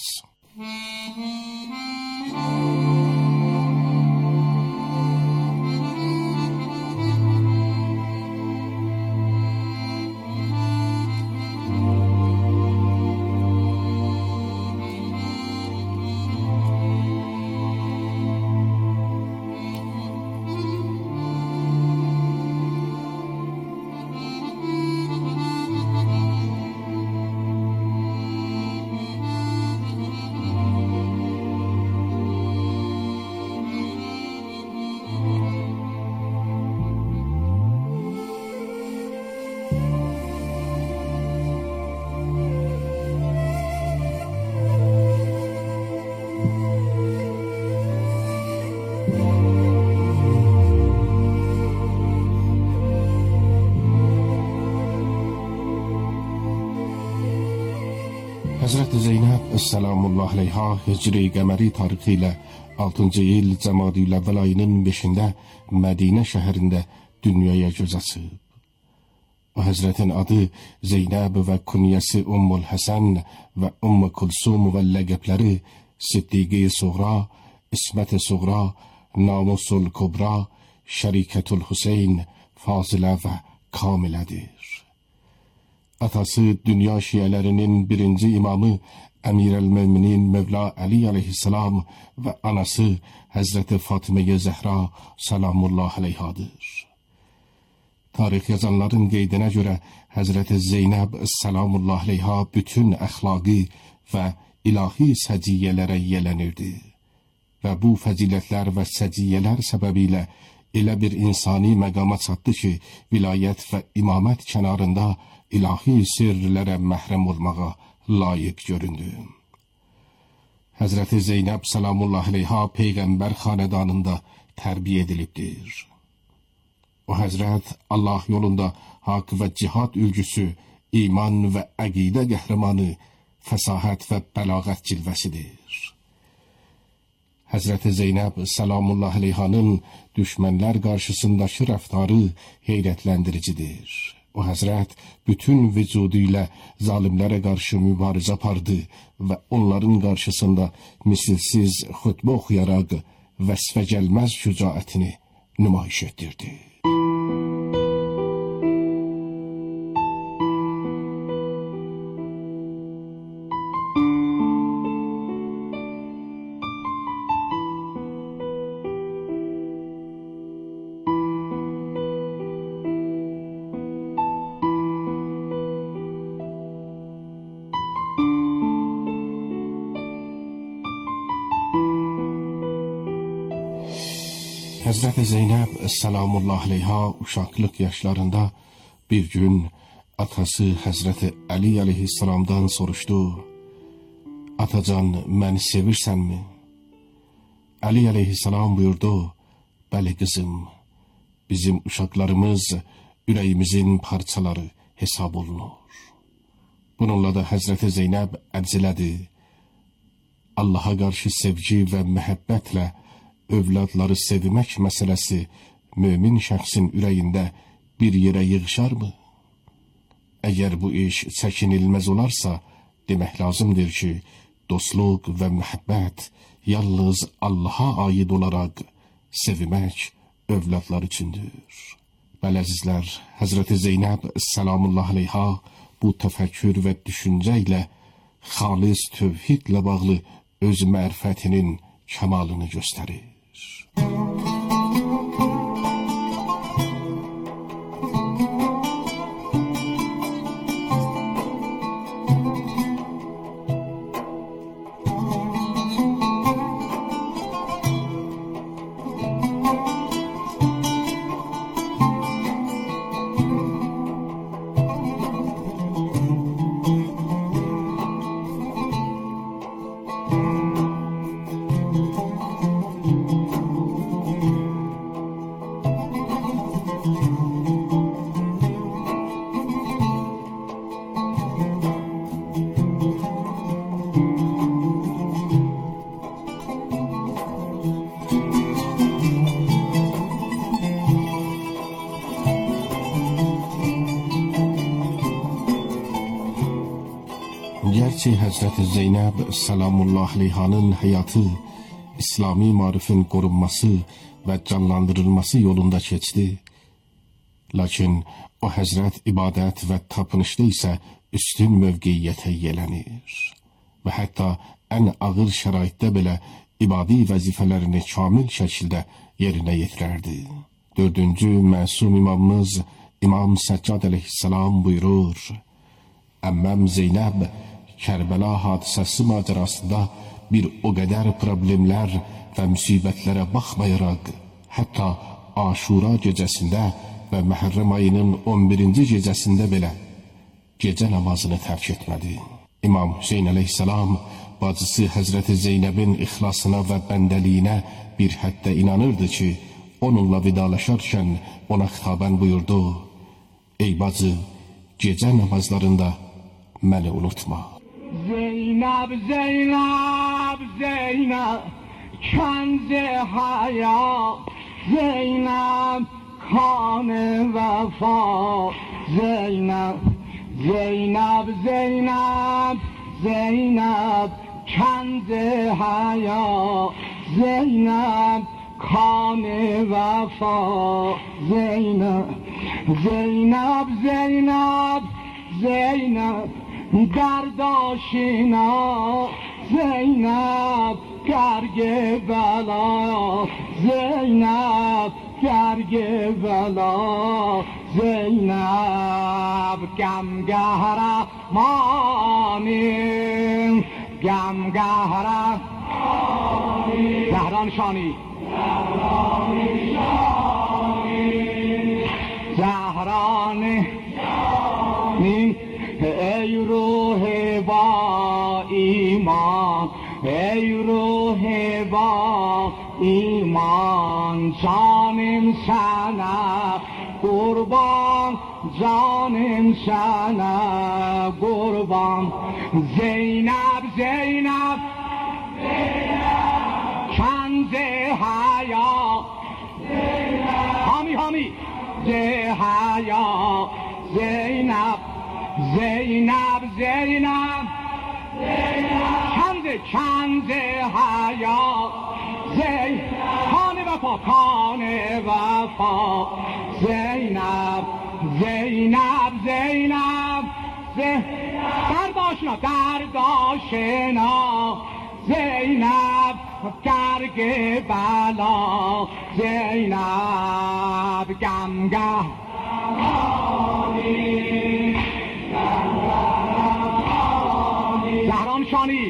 Həzrəti Zeynəb Səlamullah Aleyha Hicri qəməri tarixi ilə 6-cı il Cəmadil Əvvəl ayının 5-də Mədinə şəhərində dünyaya göz açıb. O Həzrətin adı Zeynəb və künyəsi Ummul Həsən və Umm Kulsum və ləqəbləri Siddiqi Suğra, İsmət-i Suğra, Namusul Kubra, Şərikətul Hüseyn, Fazilə və Kamilədir. Atası dünya şiələrinin birinci imamı Əmir-əl-Möminin Mövla Əli aleyhissalam və anası Həzrəti Fatıməyə Zəhra Səlamullah Aleyhadır. Tarix yazanların qeydinə görə Həzrəti Zeynəb Səlamullah Aleyha bütün əxlaqi və ilahi səciyyələrə yiyələnirdi və bu fəzilətlər və səciyyələr səbəbilə elə bir insani məqama çatdı ki, vilayət və imamət kənarında ilahi sirlərə məhrəm olmağa layiq göründü. Həzrəti Zeynəb Səlamullah Aleyha Peyğəmbər xanədanında tərbiyə edilibdir. O Həzrət Allah yolunda haqq və cihad ülgüsü, iman və əqidə qəhrəmanı, fəsahət və bəlağət cilvəsidir. Həzrəti Zeynəb Səlamullah Aleyhanın düşmənlər qarşısındakı rəftarı heyrətləndiricidir. O Həzrət bütün vücudu ilə zalimlərə qarşı mübarizə apardı və onların qarşısında misilsiz xutbə oxuyaraq vəsfə gəlməz şücaətini nümayiş etdirdi. Həzrəti Zeynəb Səlamullah Aleyha uşaqlıq yaşlarında bir gün atası Həzrəti Əli aleyhissalamdan soruşdu: "Atacan, məni sevirsənmi?" Əli aleyhissalam buyurdu: "Bəli qızım, bizim uşaqlarımız ürəyimizin parçaları hesab olunur." Bununla da Həzrəti Zeynəb ərzilədi: "Allaha qarşı sevgi və məhəbbətlə övladları sevmək məsələsi mömin şəxsin ürəyində bir yerə yığışarmı? Əgər bu iş çəkinilməz olarsa, demək lazımdır ki, dostluq və məhəbbət yalnız Allaha aid olaraq sevmək övladlar üçündür. Bəli əzizlər, Həzrəti Zeynəb səlamullah aleyha bu təfəkkür və düşüncə ilə xalis tövhidlə bağlı öz mərifətinin kəmalını göstərir. Gerçi Həzrəti Zeynəb səlamullah aleyhanın həyatı İslami marifin qorunması və canlandırılması yolunda keçdi. Lakin o Həzrət ibadət və tapınışda isə üstün mövqeyiyyətə yelənir və hətta ən ağır şəraitdə belə ibadi vəzifələrini kamil şəkildə yerinə yetirərdi. 4-cü məsum imamımız İmam Səccad əleyhissalam buyurur: Əmməm Zeynəb Kərbəla hadisəsi macərasında bir o qədər problemlər və müsibətlərə baxmayaraq, hətta Aşura gecəsində və Məhərrəm ayının 11-ci gecəsində belə gecə namazını tərk etmədi. İmam Hüseyn əleyhissalam bacısı Həzrəti Zeynəbin ixlasına və bəndəliyinə bir həddə inanırdı ki, onunla vidalaşarkən ona xitabən buyurdu: Ey bacı, gecə namazlarında məni unutma. Zeynəb, Zeynəb, Zeynəb, kənz-i həyat, Zeynəb, kan-ı vəfa, Zeynəb, Zeynəb, Zeynəb, Zeynəb, kənz-i həyat, Zeynəb, kan-ı vəfa, Zeynəb, Zeynəb, Zeynəb, Zeynəb, درداشینا زینب گرگ بلا زینب گرگ بلا زینب گمگهره مانی گمگهره زهران شانی زهران شانی ای روح با ایمان ای روح با ایمان جانم sana قربان جانم sana قربان زینب زینب کنز حیا حامی حامی حیا زینب زینب زینب کنز حیا کان وفا کان وفا زینب زینب زینب درداشنا درداشنا زینب گرگ بلا زینب گمگه زهران شانی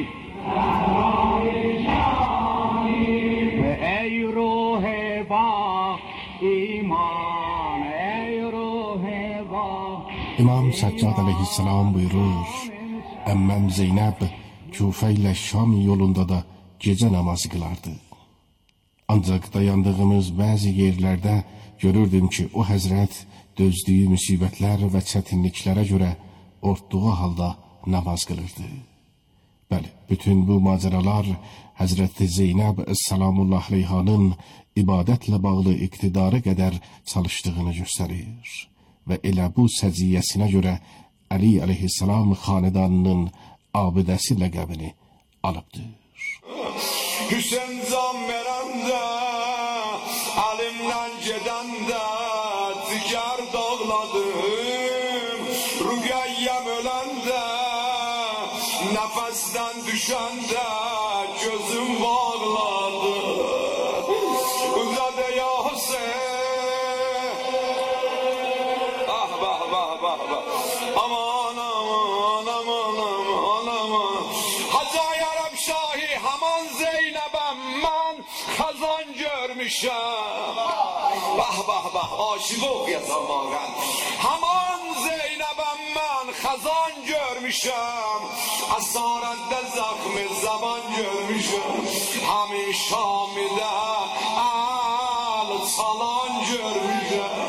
ای روح با ایمان ای روح با İmam Səccad əleyhissalam buyurur: Əmməm Zeynəb Küfə ilə Şam yolunda da gecə namazı qılardı. Ancaq dayandığımız bəzi yerlərdə görürdüm ki, o həzrət dözdüyü müsibətlər və çətinliklərə görə ortduğu halda namaz qılırdı. Bəli, bütün bu macəralar Həzrəti Zeynəb səlamullah aleyhanın ibadətlə bağlı iqtidarı qədər çalışdığını göstərir. Və elə bu səciyyəsinə görə Əli əleyhissalam xanedanının abidəsi ləqəbini alıbdır. Hüseyin can verəndə, əlimdən gedəndə Digər dağladım, Rüqəyyəm öləndə Nəfəsdən düşəndə gözüm bağladı. Uzadı ya Hüseyin, ah bah bah bah bah, aman aman aman aman aman. Hacı Ərəb Şahi haman Zeynəbəm mən xəzan görmüşəm. Bah bah bah, aşık oxuyasam mağan. Haman Zeynəbəm mən xəzan görmüşəm. Əsarətdə zəxmi zaman görmüşəm. Həmin Şamidə əl çalan görmüşəm.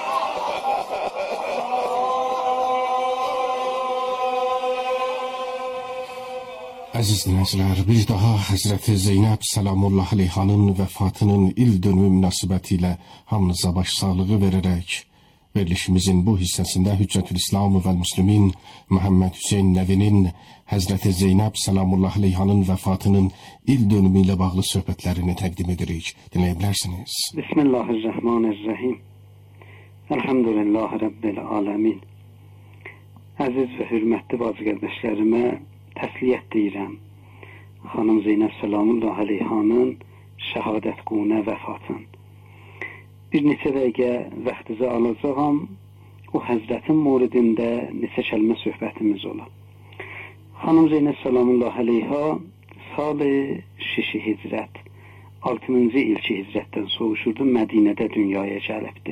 Əziz dinləyicilər, bir daha Həzrəti Zeynəb Səlamullah Aleyhanın vəfatının il dönümü münasibətilə hamınıza başsağlığı verərək verilişimizin bu hissəsində Hüccətül-İslam və Müslümin Məhəmməd Hüseyn Nəvinin Həzrəti Zeynəb Səlamullah Aleyhanın vəfatının il dönümü ilə bağlı söhbətlərini təqdim edirik. Dinləyə bilərsiniz. Bismillahirrahmanirrahim. Elhamdülillahi Rabbil aləmin. Əziz və hürmətli bacı qardaşlarıma təsliyyət deyirəm. Xanım Zeynəb Səlamullah Aleyhanın şəhadət qunə vəfatın. Bir neçə dəqiqə vaxtınızı alacağam. O həzrətin moridində neçə kəlmə söhbətimiz ola. Xanım Zeynəb Səlamullah Aleyha salı 6 hicrət 6-cı ilki hicrətdən soğuşurdu, Mədinədə dünyaya gəlibdi.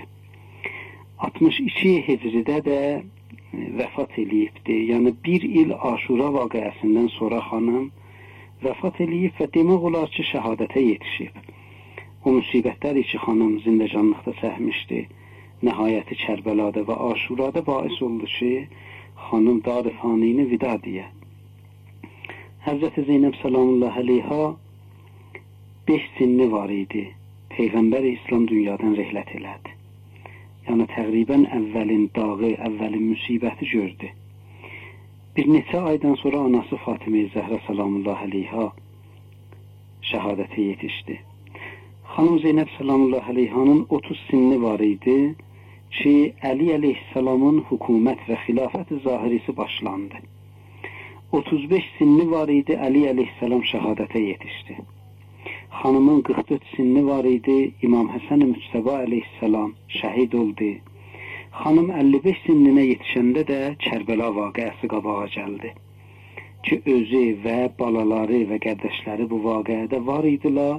62 hicridə də vəfat eləyibdi. Yəni bir il Aşura vaqəəsindən sonra xanım vəfat eləyib və demək olar ki, şəhadətə yetişib. O müsibətlər ki, xanım zindəcanlıqda çəkmişdi, nəhayəti Kərbəlada və Aşurada bais oldu ki, xanım dar-ı fanini vida deyə. Həzrəti Zeynəb Səlamullah Aleyha 5 sinni var idi. Peyğəmbər İslam dünyadan rəhlət elədi. Yəni təqribən əvvəlin dağı, əvvəlin müsibəti gördü. Bir neçə aydan sonra anası Fatimə Zəhra Səlamullah Aleyha şəhadətə yetişdi. Xanım Zeynəb Səlamullah Aleyhanın 30 sinni var idi ki, Əli Əleyhisselamın hökumət və xilafət zahirisi başlandı. 35 sinni var idi, Əli Əleyhisselam şəhadətə yetişdi. Xanımın 44 sinni var idi, İmam Həsən-i Müctəba Əleyhisselam şəhid oldu. Xanım 55 sinninə yetişəndə də Kərbəla vaqəəsi qabağa gəldi. Ki, özü və balaları və qardaşları bu vaqəədə var idilər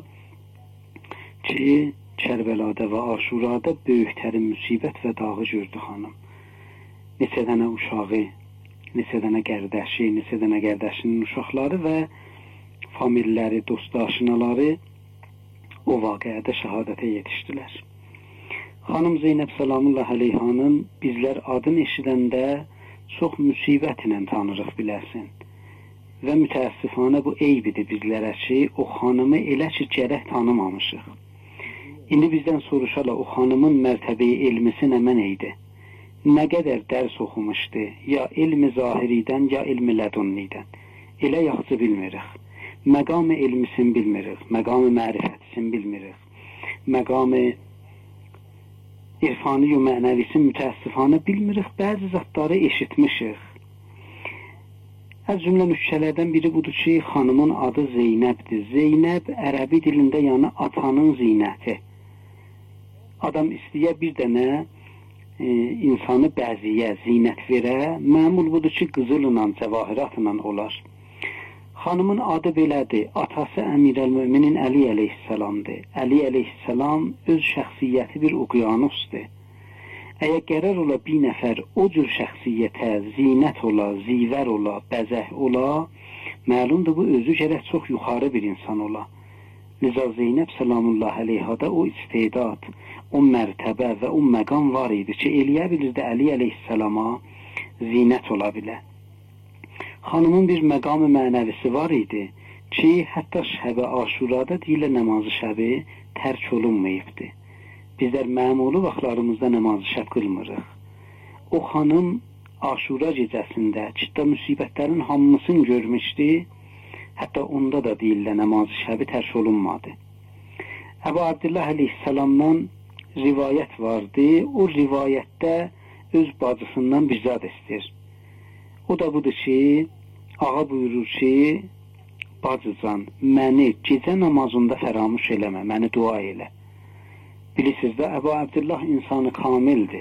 ki, Kərbəlada və Aşurada böyüklərin müsibət və dağı gördü xanım. Neçə dənə uşağı, neçə dənə qardaşı, neçə dənə qardaşının uşaqları və familləri, dost-aşinaları o vaqəədə şəhadətə yetişdilər. Xanım Zeynəb Səlamullah Aleyhanın bizlər adını eşidəndə çox müsibət ilə tanırıq biləsin. Və mütəəssifanə bu eybidir bizlərə ki, o xanımı elə ki gərək tanımamışıq. İndi bizdən soruşala o xanımın mərtəbəyi elmisi nə mənə idi? Nə qədər dərs oxumuşdu? Ya ilmi zahiridən, ya ilmi lədunnidən. Elə yaxşı bilmirik. Məqam-ı elmisin bilmirik, məqam-ı mərifətisin bilmirik. Məqam-ı irfani-yu mənəvisin mütəəssifanə bilmirik, bəzi zatları eşitmişik. Az cümlə nükçələrdən biri budur ki, xanımın adı Zeynəbdir. Zeynəb ərəbi dilində yəni atanın zinəti. Adam istəyə bir dənə insanı bəziyə, zinət verə, məmul budur ki, qızılla, cəvahiratla olar. Xanımın adı belədir, atası Əmirəl-Möminin Əli əleyhisselamdır. Əli əleyhisselam öz şəxsiyyəti bir uqyanusdur. Əgər qərar ola bir nəfər o cür şəxsiyyətə zinət ola, zivər ola, bəzək ola, məlumdur bu özü gərək çox yuxarı bir insan ola. Liza Zeynəb Səlamullah Aleyhada o istedad, o mərtəbə və o məqam var idi ki, eləyə bilirdi Əli əleyhisselama zinət ola bilər. Xanımın bir məqam-ı mənəvisi var idi ki, hətta şəbə Aşurada deyilə namazı şəbi tərk olunmayıbdır. Bizlər məmulu vaxtlarımızda namazı şəb qılmırıq. O xanım Aşura gecəsində ciddi müsibətlərin hamısını görmüşdü Hətta onda da deyirlər namazı şəbi tərk olunmadı. Əbu Abdullah əleyhissalamdan rivayət vardı. O rivayətdə öz bacısından bir zad istəyir. O da budur ki, ağa buyurur ki, bacıcan, məni gecə namazında fəramuş eləmə, məni dua elə. Bilirsiniz də, Əbu Abdullah insanı kamildir,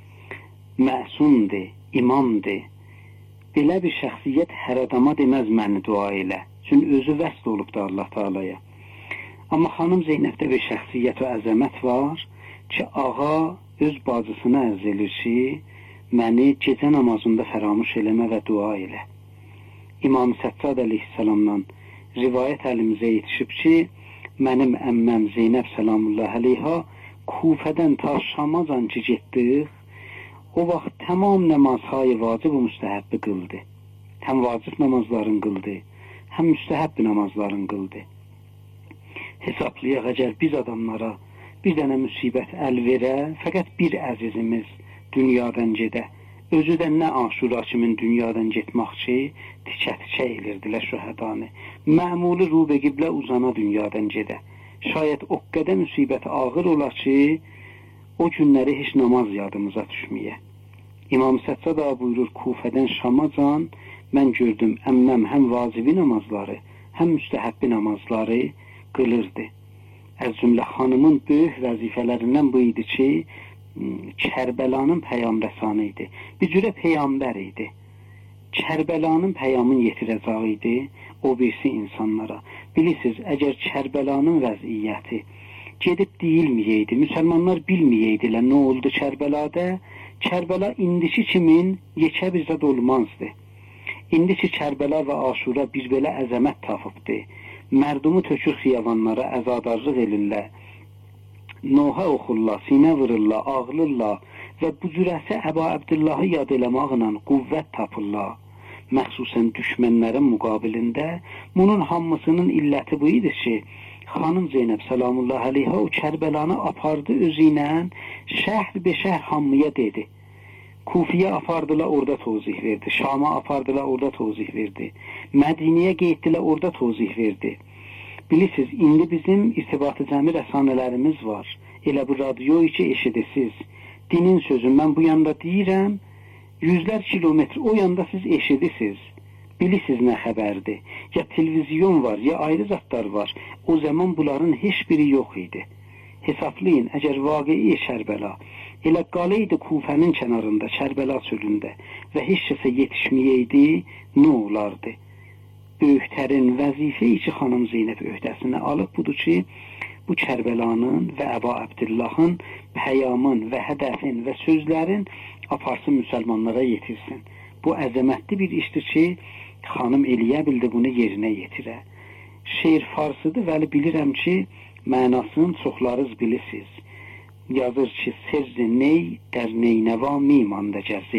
məsumdur, imamdır. Belə bir şəxsiyyət hər adama deməz məni dua elə. Çünki özü vəsl olubdur Allah Teala'ya. Amma xanım Zeynəbdə bir şəxsiyyət və əzəmət var ki, ağa öz bacısına ərz edir ki, məni gecə namazında fəramuş eləmə və dua elə. İmam Səccad əleyhissalamdan rivayət əlimizə yetişib ki, mənim əmməm Zeynəb səlamullah əleyha Kufədən ta Şamacan ki getdik, o vaxt tamam namazhay vacib və müstəhəbbi qıldı. Həm vacib namazların qıldı, həm müstəhəbbi namazların qıldı. Hesablayaq, əgər biz adamlara bir dənə müsibət əl verə, fəqət bir əzizimiz dünyadan gedə, özü də nə Aşura kimin dünyadan getmək ki, tikə-tikə edirdilər şühədanı. Məmuli rubə qiblə uzana dünyadan gedə. Şayət o qədər müsibət ağır olar ki, o günləri heç namaz yadımıza düşməyə. İmam Səccad buyurur, Kufədən Şamacan mən gördüm, əmməm həm vacibi namazları, həm müstəhəbbi namazları qılırdı. Əz-Zümlə xanımın böyük vəzifələrindən bu idi ki, Kərbəlanın peyğəmbərsanı idi. Bir cürə peyğəmbər idi. Kərbəlanın peyğamını yetirəcəyi idi o birisi insanlara. Bilirsiniz, əgər Kərbəlanın vəziyyəti gedib deyilməyəydi, müsəlmanlar bilməyəydilər nə oldu Kərbəlada, Kərbəla indiki kimin yekə bir zad olmazdı. İndiki Kərbəla və Aşura bir belə əzəmət tapıbdı. Mərdumu tökür xiyavanlara, əzadarlıq elirlər. Noha oxurlar, sinə vururlar, ağlırlar və bu cürəsə Əbu Abdullahı yad eləmaqla qüvvət tapırlar. Məxsusən düşmənlərin müqabilində bunun hamısının illəti bu idi ki, xanım Zeynəb səlamullah əleyhə o Kərbəlanı apardı özü ilə şəhər be şəhər hamıya dedi. Kufiyə apardılar, orada tozih verdi. Şama apardılar, orada tozih verdi. Mədiniyə getdilər, orada tozih verdi. Bilirsiniz, indi bizim irtibatı cəmi rəsanələrimiz var. Elə bu radyo içi eşidəsiz. Dinin sözü, mən bu yanda deyirəm, yüzlər kilometr o yanda siz eşidəsiz. Bilirsiniz nə xəbərdir. Ya televizyon var, ya ayrı zatlar var. O zaman bunların heç biri yox idi. Hesablayın, əgər vaqei Kərbəla elə qalıydı Kufənin kənarında, Kərbəla çölündə və heç kəsə yetişməyəydi, nə olardı? Böyüklərin vəzifə içi xanım Zeynəb öhdəsinə alıb budur ki, bu Kərbəlanın və Əbu Abdullahın pəyamın və hədəfin və sözlərin aparsın müsəlmanlara yetirsin. Bu əzəmətli bir işdir ki, xanım eləyə bildi bunu yerinə yetirə. Şeir farsıdır, vəli bilirəm ki, mənasını çoxlarız bilirsiniz. Yazır ki, sirri ney, dər neynəva mimanda gəzir.